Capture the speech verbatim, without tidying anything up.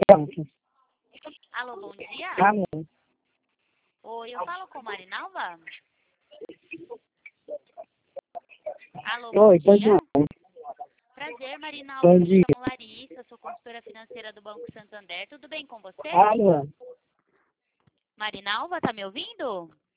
banco. Alô, bom dia. Alô. Oi, eu falo com Marinalva? Alô, bom Oi, pois dia. não. Prazer, Marinalva. Bom Eu me dia. chamo Larissa, sou consultora financeira do Banco Santander. Tudo bem com você? Alô. Marinalva, tá me ouvindo?